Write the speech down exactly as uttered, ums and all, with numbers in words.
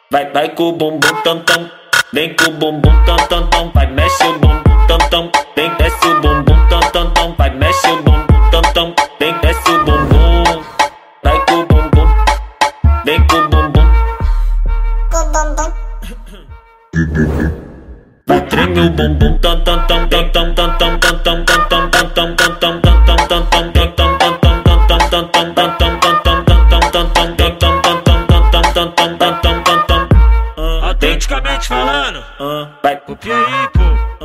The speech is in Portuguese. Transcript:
Vai, vai com o bumbum tam tam, vem com o bumbum tam tam tam, vai mexe o bumbum tam tam, vem desce o bumbum tam tam tam, vai mexe o bumbum tam tam, vem desce o bumbum, vai com o bumbum, vem com o bumbum, vai treme o bumbum tam tam tam tam tam tam tam tam tam tam tam tam tam tam tam tam tam tam Autenticamente falando, vai, copia aí, pô.